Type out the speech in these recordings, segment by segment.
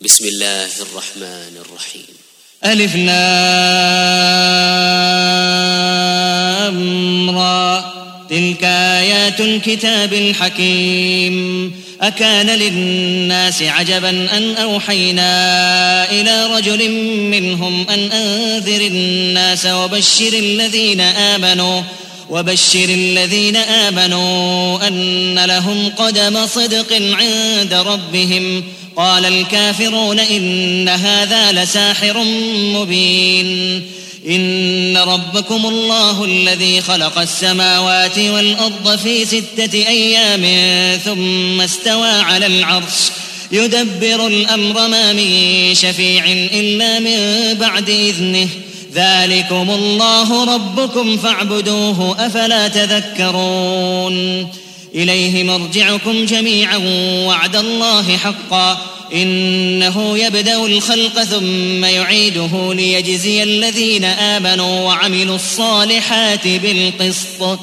بسم الله الرحمن الرحيم. ألف لام را تلك آيات الكتاب الحكيم. أكان للناس عجبا أن أوحينا إلى رجل منهم أن أنذر الناس وبشر الذين آمنوا أن لهم قدم صدق عند ربهم. قال الكافرون إن هذا لساحر مبين. إن ربكم الله الذي خلق السماوات والأرض في 6 أيام ثم استوى على العرش يدبر الأمر ما من شفيع إلا من بعد إذنه. ذلكم الله ربكم فاعبدوه أفلا تذكرون. إليه مرجعكم جميعا وعد الله حقا إنه يبدأ الخلق ثم يعيده ليجزي الذين آمنوا وعملوا الصالحات بالقسط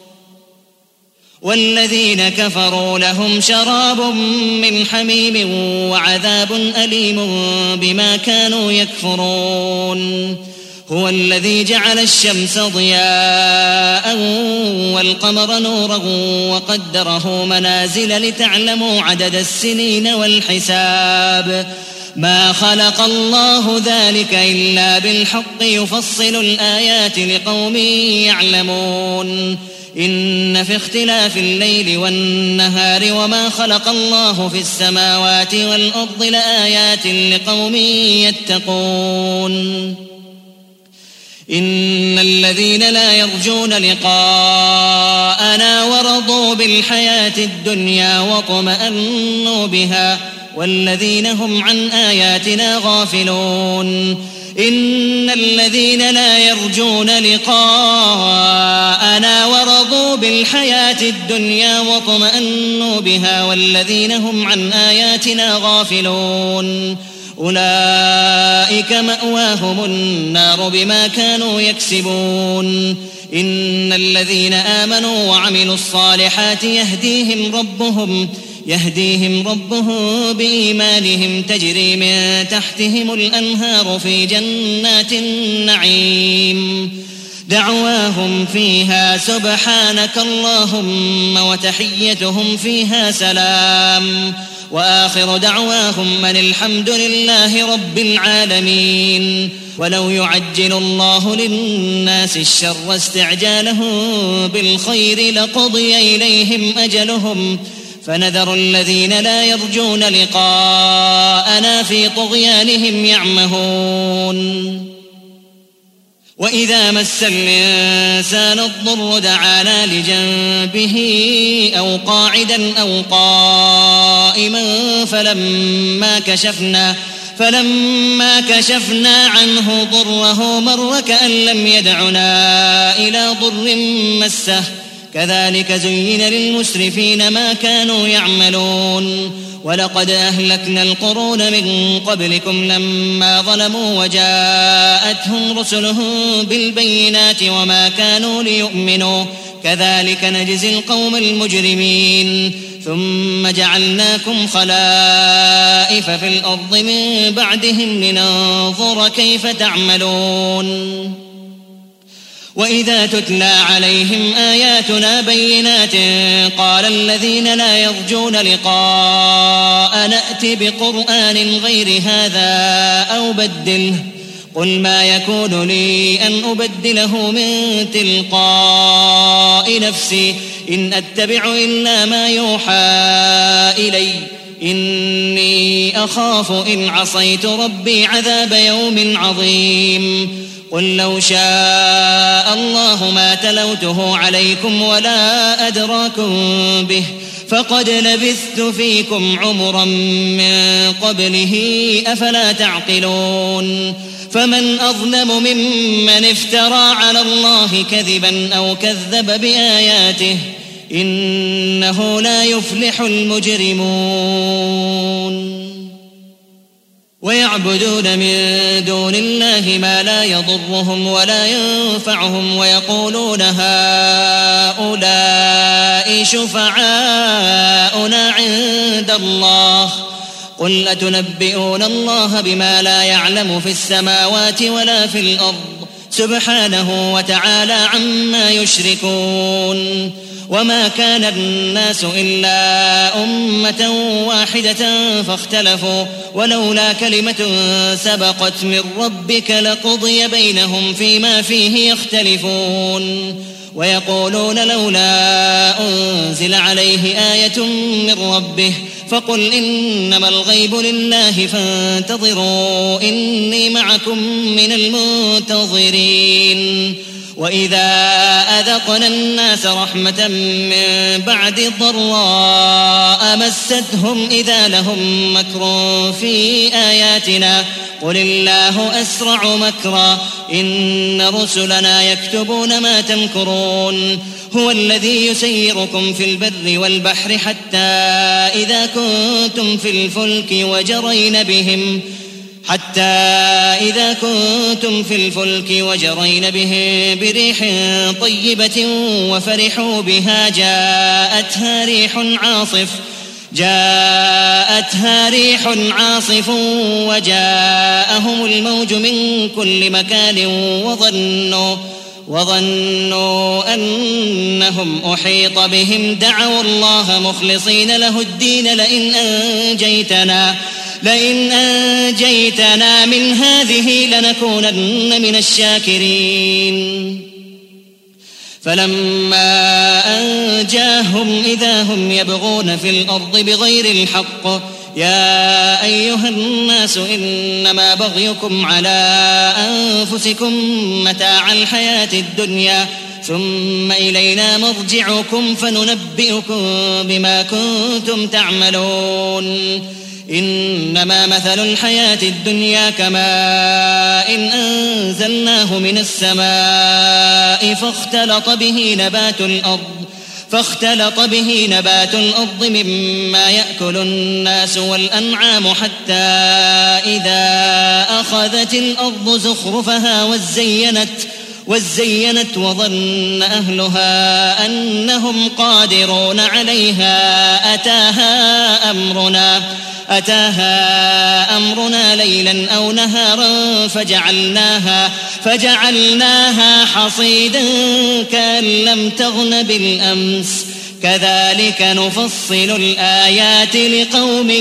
والذين كفروا لهم شراب من حميم وعذاب أليم بما كانوا يكفرون. هو الذي جعل الشمس ضياء والقمر نورا وقدره منازل لتعلموا عدد السنين والحساب. ما خلق الله ذلك إلا بالحق يفصل الآيات لقوم يعلمون. إن في اختلاف الليل والنهار وما خلق الله في السماوات والأرض لآيات لقوم يتقون. إن الذين لا يرجون لقاءنا ورضوا بالحياة الدنيا واطمأنوا بها والذين هم عن آياتنا غافلون. إن الذين لا يرجون لقاءنا ورضوا بالحياة الدنيا واطمأنوا بها والذين هم عن آياتنا غافلون أولئك مأواهم النار بما كانوا يكسبون. إن الذين آمنوا وعملوا الصالحات يهديهم ربهم بإيمانهم تجري من تحتهم الأنهار في جنات النعيم. دعواهم فيها سبحانك اللهم وتحيتهم فيها سلام وآخر دعواهم من الحمد لله رب العالمين. ولو يعجل الله للناس الشر استعجالهم بالخير لقضي إليهم أجلهم فنذر الذين لا يرجون لقاءنا في طغيانهم يعمهون. وإذا مس الإنسان الضر دعانا لجنبه أو قاعدا أو قائما فلما كشفنا عنه ضره مر كأن لم يدعنا إلى ضر مسه. كذلك زين للمسرفين ما كانوا يعملون. ولقد أهلكنا القرون من قبلكم لما ظلموا وجاءتهم رسلهم بالبينات وما كانوا ليؤمنوا كذلك نجزي القوم المجرمين. ثم جعلناكم خلائف في الأرض من بعدهم لننظر كيف تعملون. وإذا تتلى عليهم آياتنا بينات قال الذين لا يرجون لقاء نأت بقرآن غير هذا أو بدله قل ما يكون لي أن أبدله من تلقاء نفسي إن أتبع إلا ما يوحى إلي إني أخاف إن عصيت ربي عذاب يوم عظيم. قل لو شاء الله ما تلوته عليكم ولا أدراكم به فقد لبثت فيكم عمرا من قبله أفلا تعقلون. فمن أظلم ممن افترى على الله كذبا أو كذب بآياته إنه لا يفلح المجرمون. ويعبدون من دون الله ما لا يضرهم ولا ينفعهم ويقولون هؤلاء شفعاؤنا عند الله قل أتنبئون الله بما لا يعلم في السماوات ولا في الأرض سبحانه وتعالى عما يشركون وما كان الناس إلا أمة واحدة فاختلفوا ولولا كلمة سبقت من ربك لقضي بينهم فيما فيه يختلفون ويقولون لولا أنزل عليه آية من ربه فقل إنما الغيب لله فانتظروا إني معكم من المنتظرين وإذا أذقنا الناس رحمة من بعد ضراء مستهم إذا لهم مكر في آياتنا قل الله أسرع مكرا إن رسلنا يكتبون ما تمكرون هو الذي يسيركم في البر والبحر حتى إذا كنتم في الفلك وجرين بهم بريح طيبة وفرحوا بها جاءتها ريح عاصف وجاءهم الموج من كل مكان وظنوا أنهم أحيط بهم دعوا الله مخلصين له الدين لئن أنجيتنا من هذه لنكونن من الشاكرين فلما أنجاهم إذا هم يبغون في الأرض بغير الحق يا أيها الناس إنما بغيكم على أنفسكم متاع الحياة الدنيا ثم إلينا مرجعكم فننبئكم بما كنتم تعملون إنما مثل الحياة الدنيا كماء إن أنزلناه من السماء فاختلط به نبات الأرض مما يأكل الناس والأنعام حتى إذا أخذت الأرض زخرفها وزينت وظن أهلها أنهم قادرون عليها أتاها أمرنا ليلا أو نهارا فجعلناها حصيدا كأن لم تغن بالأمس كذلك نفصل الآيات لقوم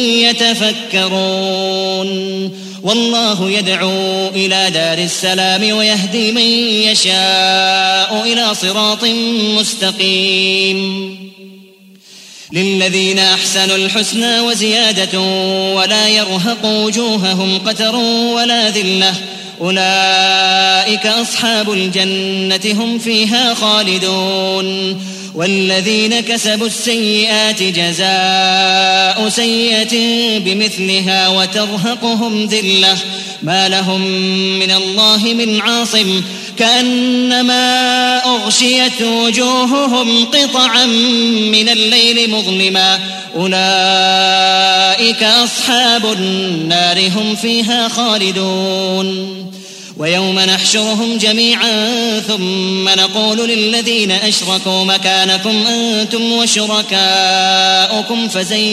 يتفكرون والله يدعو إلى دار السلام ويهدي من يشاء إلى صراط مستقيم للذين أحسنوا الحسنى وزيادة ولا يرهق وجوههم قتر ولا ذلة أولئك أصحاب الجنة هم فيها خالدون والذين كسبوا السيئات جزاء سيئة بمثلها وترهقهم ذلة ما لهم من الله من عاصم كأنما أغشيت وجوههم قطعا من الليل مظلما أولئك أصحاب النار هم فيها خالدون ويوم نحشرهم جميعا ثم نقول للذين أشركوا مكانكم أنتم وشركاؤكم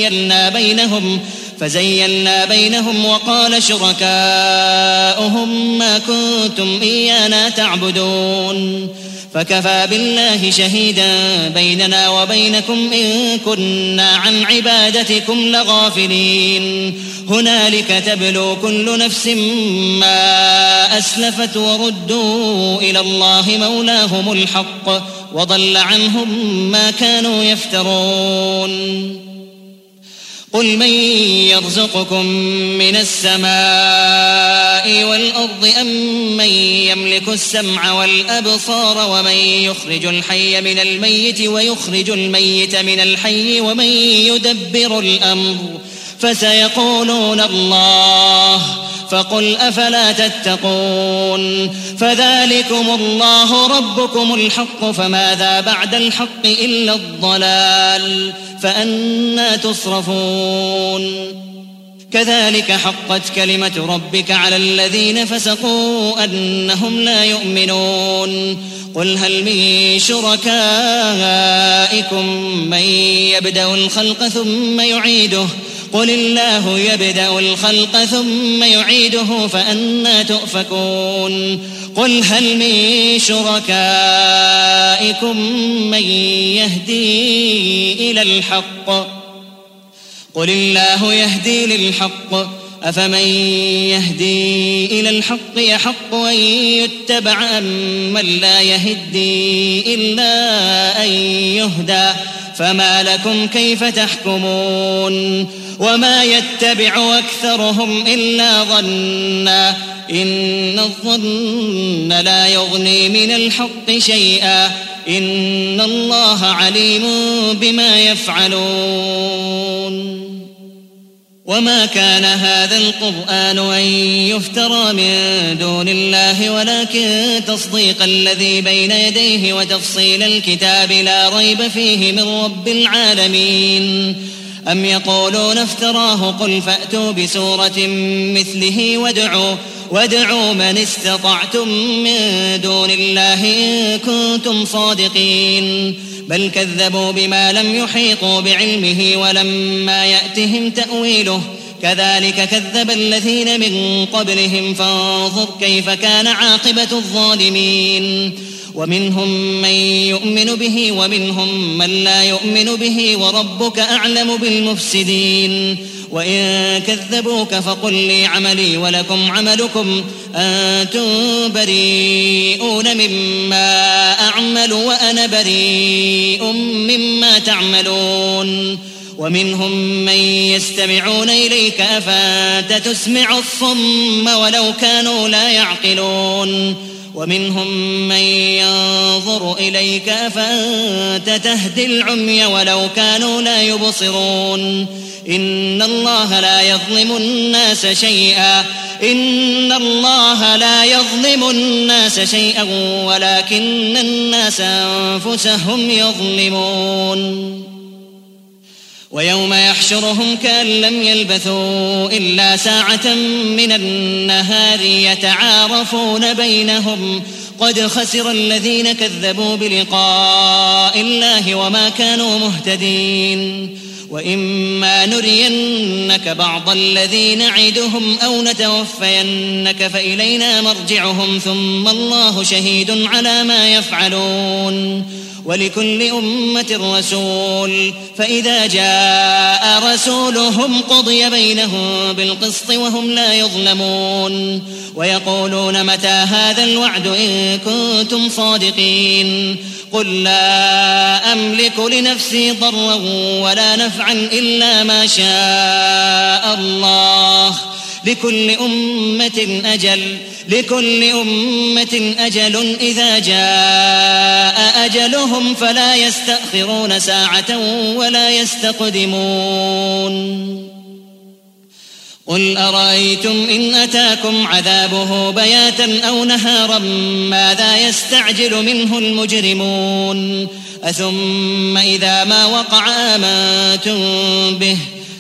فزيلنا بينهم وقال شركاؤهم ما كنتم إيانا تعبدون فكفى بالله شهيدا بيننا وبينكم إن كنا عن عبادتكم لغافلين هنالك تبلو كل نفس ما أسلفت وردوا إلى الله مولاهم الحق وضل عنهم ما كانوا يفترون قل من يرزقكم من السماء والأرض أم من يملك السمع والأبصار ومن يخرج الحي من الميت ويخرج الميت من الحي ومن يدبر الأمر فسيقولون الله فقل أفلا تتقون فذلكم الله ربكم الحق فماذا بعد الحق إلا الضلال فأنى تصرفون كذلك حقت كلمة ربك على الذين فسقوا أنهم لا يؤمنون قل هل من شركائكم من يبدأ الخلق ثم يعيده قل الله يبدأ الخلق ثم يعيده فأنى تؤفكون قل هل من شركائكم من يهدي إلى الحق قل الله يهدي للحق أفمن يهدي إلى الحق يحق أن يتبع أمن لا يهدي إلا أن يهدى فما لكم كيف تحكمون وما يتبع أكثرهم إلا ظنا إن الظن لا يغني من الحق شيئا إن الله عليم بما يفعلون وما كان هذا القرآن أن يفترى من دون الله ولكن تصديق الذي بين يديه وتفصيل الكتاب لا ريب فيه من رب العالمين أم يقولون افتراه قل فأتوا بسورة مثله وادعوا من استطعتم من دون الله إن كنتم صادقين بل كذبوا بما لم يحيطوا بعلمه ولما يأتهم تأويله كذلك كذب الذين من قبلهم فانظر كيف كان عاقبة الظالمين ومنهم من يؤمن به ومنهم من لا يؤمن به وربك أعلم بالمفسدين وإن كذبوك فقل لي عملي ولكم عملكم أنتم بريئون مما أعمل وأنا بريء مما تعملون ومنهم من يستمعون إليك أفأنت تسمع الصم ولو كانوا لا يعقلون ومنهم من ينظر إليك أفأنت تهدي العمي ولو كانوا لا يبصرون إن الله لا يظلم الناس شيئا ولكن الناس أنفسهم يظلمون ويوم يحشرهم كأن لم يلبثوا إلا ساعة من النهار يتعارفون بينهم قد خسر الذين كذبوا بلقاء الله وما كانوا مهتدين وإما نرينك بعض الذي نعدهم أو نتوفينك فإلينا مرجعهم ثم الله شهيد على ما يفعلون ولكل أمة رسول فإذا جاء رسولهم قضي بينهم بالقسط وهم لا يظلمون ويقولون متى هذا الوعد إن كنتم صادقين قل لا أملك لنفسي ضرا ولا نفعا إلا ما شاء الله لكل أمة أجل إذا جاء أجلهم فلا يستأخرون ساعة ولا يستقدمون قل أرأيتم إن أتاكم عذابه بياتا أو نهارا ماذا يستعجل منه المجرمون أثم إذا ما وقع آمنتم به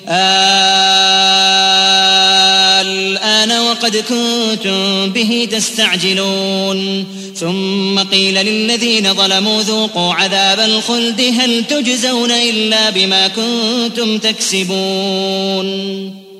الآن وقد كنتم به تستعجلون ثم قيل للذين ظلموا ذوقوا عذاب الخلد هل تجزون إلا بما كنتم تكسبون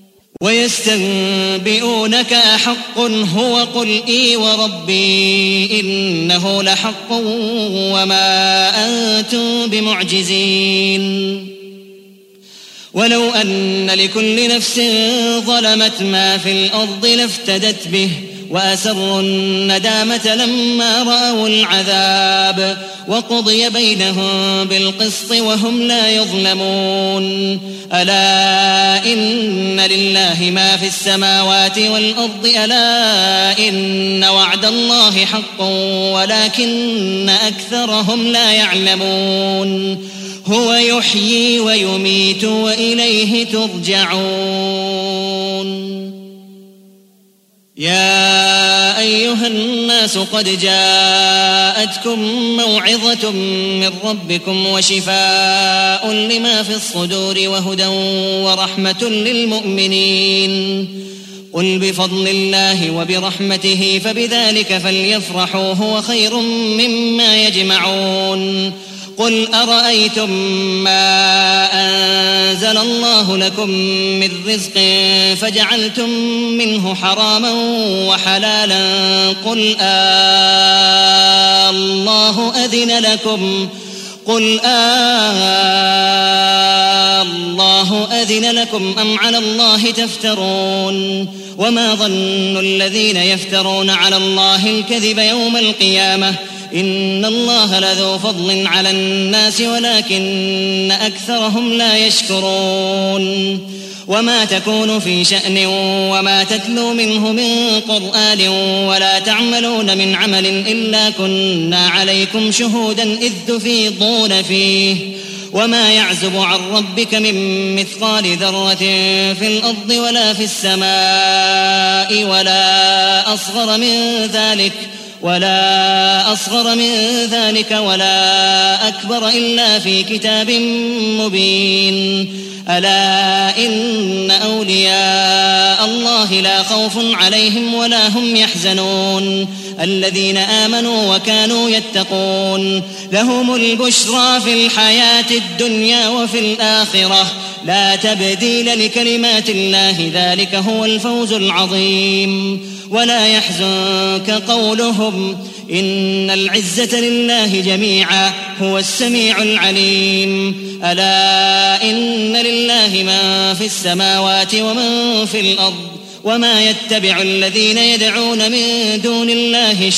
ويستنبئونك أحق هو قل إي وربي إنه لحق وما أنتم بمعجزين ولو أن لكل نفس ظلمت ما في الأرض لافتدت به وأسروا الندامة لما رأوا العذاب وقضي بينهم بالقسط وهم لا يظلمون ألا إن لله ما في السماوات والأرض ألا إن وعد الله حق ولكن أكثرهم لا يعلمون هو يحيي ويميت وإليه ترجعون يا أيها الناس قد جاءتكم موعظة من ربكم وشفاء لما في الصدور وهدى ورحمة للمؤمنين قل بفضل الله وبرحمته فبذلك فليفرحوا هو خير مما يجمعون قل أرأيتم ما أنزل الله لكم من رزق فجعلتم منه حراما وحلالا قل الله أذن لكم أم على الله تفترون وما ظن الذين يفترون على الله الكذب يوم القيامة إن الله لذو فضل على الناس ولكن أكثرهم لا يشكرون وما تكون في شأن وما تتلو منه من قرآن ولا تعملون من عمل إلا كنا عليكم شهودا إذ تفيضون فيه وما يعزب عن ربك من مثقال ذرة في الأرض ولا في السماء ولا أصغر من ذلك ولا أكبر إلا في كتاب مبين ألا إن أولياء الله لا خوف عليهم ولا هم يحزنون الذين آمنوا وكانوا يتقون لهم البشرى في الحياة الدنيا وفي الآخرة لا تبديل لكلمات الله ذلك هو الفوز العظيم ولا يحزنك قولهم إن العزة لله جميعا هو السميع العليم ألا إن لله من في السماوات ومن في الأرض وما يتبع الذين يدعون من دون الله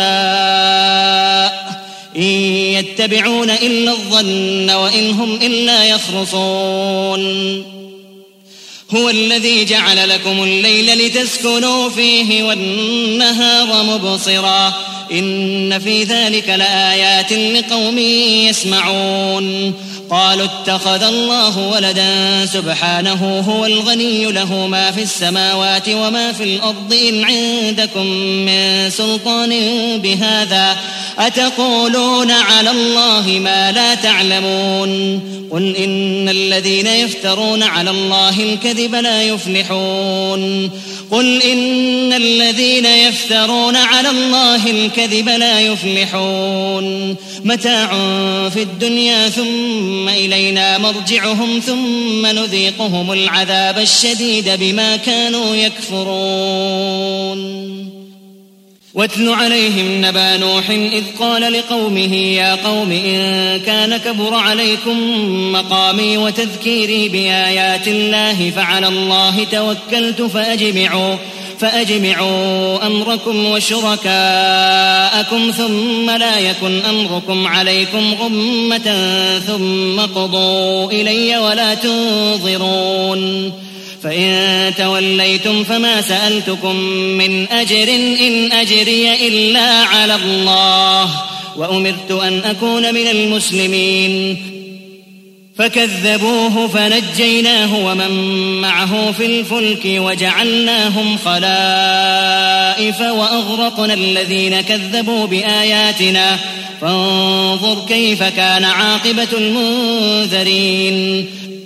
شركاء إن يتبعون إلا الظن وإن هم إلا يخرصون هو الذي جعل لكم الليل لتسكنوا فيه والنهار مبصرا إن في ذلك لآيات لقوم يسمعون قالوا اتخذ الله ولدا سبحانه هو الغني له ما في السماوات وما في الأرض إن عندكم من سلطان بهذا أتقولون على الله ما لا تعلمون قل إن الذين يفترون على الله الكذب لا يفلحون متاع في الدنيا ثم إلينا مرجعهم ثم نذيقهم العذاب الشديد بما كانوا يكفرون واتل عليهم نبأ نوح إذ قال لقومه يا قوم إن كان كبر عليكم مقامي وتذكيري بآيات الله فعلى الله توكلت فأجمعوا أمركم وشركاءكم ثم لا يكن أمركم عليكم غمة ثم قضوا إلي ولا تنظرون فإن توليتم فما سألتكم من أجر إن أجري إلا على الله وأمرت أن أكون من المسلمين فكذبوه فنجيناه ومن معه في الفلك وجعلناهم خلائف وأغرقنا الذين كذبوا بآياتنا فانظر كيف كان عاقبة المنذرين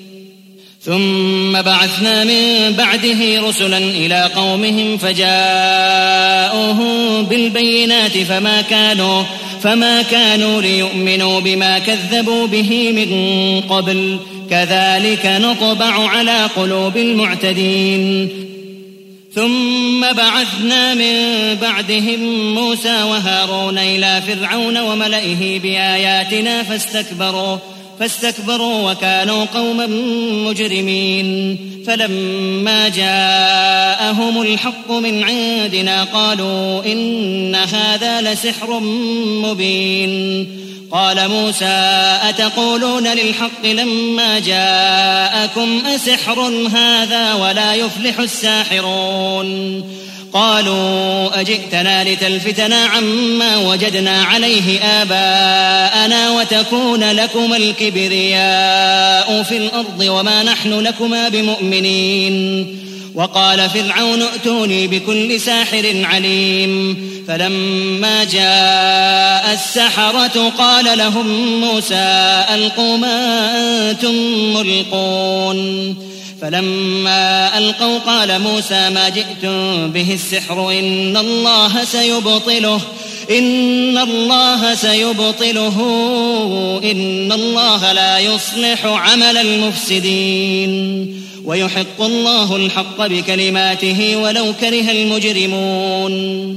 ثم بعثنا من بعده رسلا إلى قومهم فجاءوهم بالبينات فما كانوا ليؤمنوا بما كذبوا به من قبل كذلك نطبع على قلوب المعتدين ثم بعثنا من بعدهم موسى وهارون إلى فرعون وملئه بآياتنا فاستكبروا وكانوا قوما مجرمين فلما جاءهم الحق من عندنا قالوا إن هذا لسحر مبين قال موسى أتقولون للحق لما جاءكم أسحر هذا ولا يفلح الساحرون قالوا أجئتنا لتلفتنا عما وجدنا عليه آباءنا وتكون لكما الكبرياء في الأرض وما نحن لكما بمؤمنين وقال فرعون ائتوني بكل ساحر عليم فلما جاء السحرة قال لهم موسى ألقوا ما أنتم ملقون فلما ألقوا قال موسى ما جئتم به السحر إن الله إن الله سيبطله إن الله لا يصلح عمل المفسدين ويحق الله الحق بكلماته ولو كره المجرمون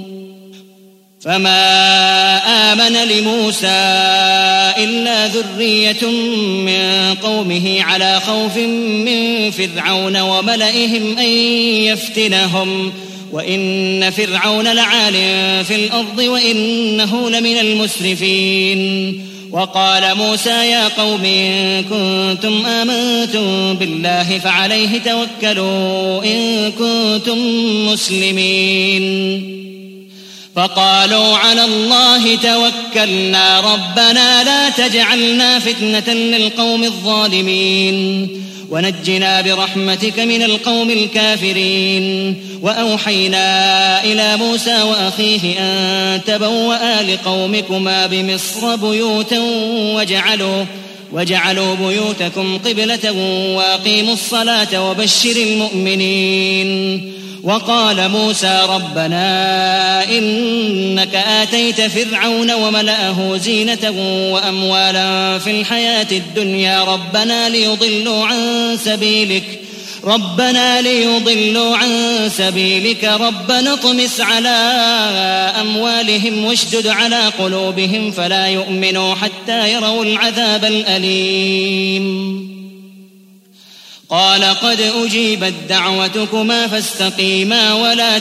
فما آمن لموسى إلا ذرية من قومه على خوف من فرعون وملئهم أن يفتنهم وإن فرعون لعال في الأرض وإنه لمن المسرفين وقال موسى يا قوم إن كنتم آمنتم بالله فعليه توكلوا إن كنتم مسلمين فقالوا على الله توكلنا ربنا لا تجعلنا فتنة للقوم الظالمين ونجنا برحمتك من القوم الكافرين وأوحينا إلى موسى وأخيه أن تبوأ لقومكما بمصر بيوتا وجعلوا بيوتكم قبلة وأقيموا الصلاة وبشر المؤمنين وقال موسى ربنا إنك آتيت فرعون وملأه زينة وأموالا في الحياة الدنيا ربنا ليضلوا عن سبيلك ربنا اطمس على أموالهم واشدد على قلوبهم فلا يؤمنوا حتى يروا العذاب الأليم قال قد أجيبت دعوتكما فاستقيما ولا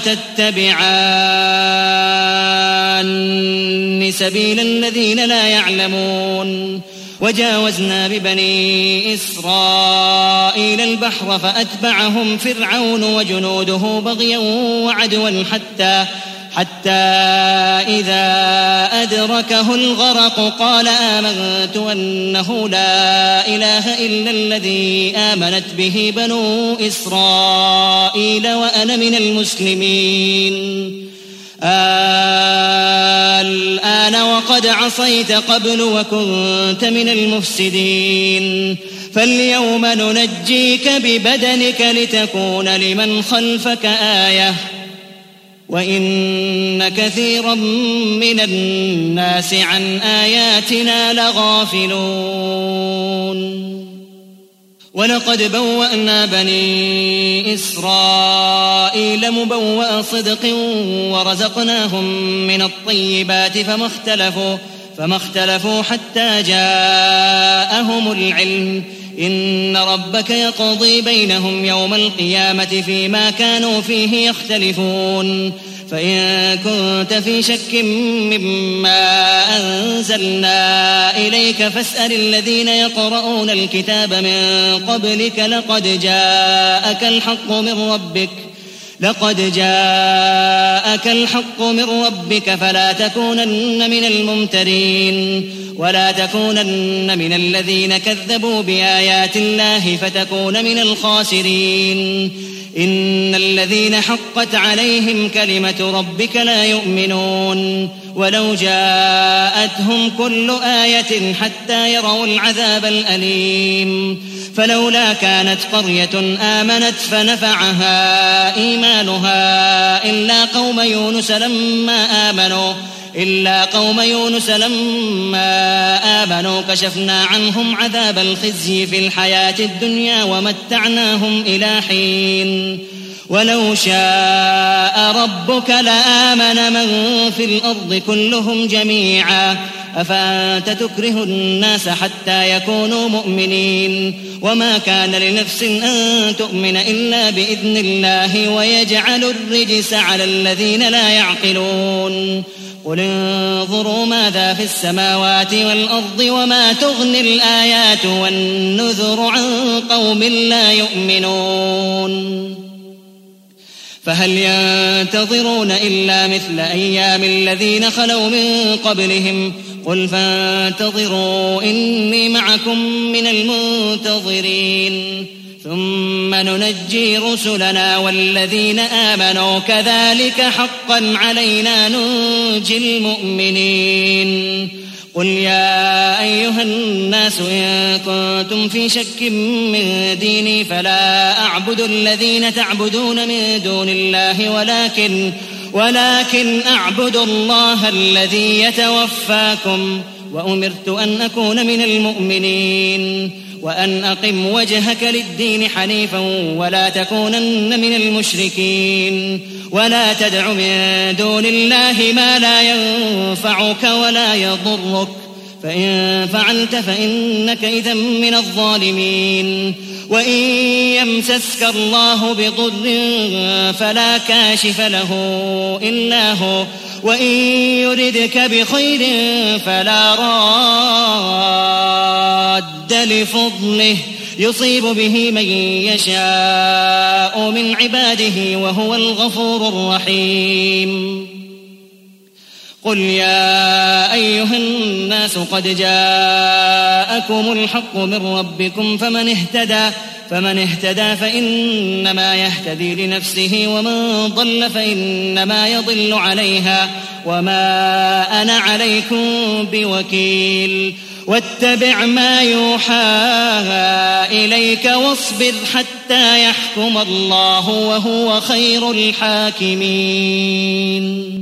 تتبعان سبيل الذين لا يعلمون وجاوزنا ببني إسرائيل البحر فأتبعهم فرعون وجنوده بغيا وعدوا حتى إذا أدركه الغرق قال آمنت أنه لا إله إلا الذي آمنت به بنو إسرائيل وأنا من المسلمين الآن وقد عصيت قبل وكنت من المفسدين فاليوم ننجيك ببدنك لتكون لمن خلفك آية وإن كثيرا من الناس عن آياتنا لغافلون ولقد بوأنا بني إسرائيل مبوأ صدق ورزقناهم من الطيبات فما اختلفوا حتى جاءهم العلم إن ربك يقضي بينهم يوم القيامة فيما كانوا فيه يختلفون فإن كنت في شك مما أنزلنا إليك فاسأل الذين يقرؤون الكتاب من قبلك لقد جاءك الحق من ربك فلا تكونن من الممترين ولا تكونن من الذين كذبوا بآيات الله فتكون من الخاسرين إن الذين حقت عليهم كلمة ربك لا يؤمنون ولو جاءتهم كل آية حتى يروا العذاب الأليم فلولا كانت قرية آمنت فنفعها إيمانها إلا قوم يونس لما آمنوا كشفنا عنهم عذاب الخزي في الحياة الدنيا ومتعناهم إلى حين ولو شاء ربك لآمن من في الأرض كلهم جميعا أفأنت تكره الناس حتى يكونوا مؤمنين وما كان لنفس أن تؤمن إلا بإذن الله ويجعل الرجس على الذين لا يعقلون قل انظروا ماذا في السماوات والأرض وما تغني الآيات والنذر عن قوم لا يؤمنون فهل ينتظرون إلا مثل أيام الذين خلوا من قبلهم قل فانتظروا إني معكم من المنتظرين ثم ننجي رسلنا والذين آمنوا كذلك حقا علينا ننجي المؤمنين قل يا أيها الناس إن كنتم في شك من ديني فلا أعبد الذين تعبدون من دون الله ولكن أعبد الله الذي يتوفاكم وأمرت أن أكون من المؤمنين وأن أقم وجهك للدين حنيفا ولا تكونن من المشركين ولا تدع من دون الله ما لا ينفعك ولا يضرك فإن فعلت فإنك إذا من الظالمين وإن يمسسك الله بضر فلا كاشف له إلا هو وإن يردك بخير فلا راد لفضله يصيب به من يشاء من عباده وهو الغفور الرحيم قل يا أيها الناس قد جاءكم الحق من ربكم فمن اهتدى فإنما يهتدي لنفسه ومن ضل فإنما يضل عليها وما أنا عليكم بوكيل واتبع ما يوحى إليك واصبر حتى يحكم الله وهو خير الحاكمين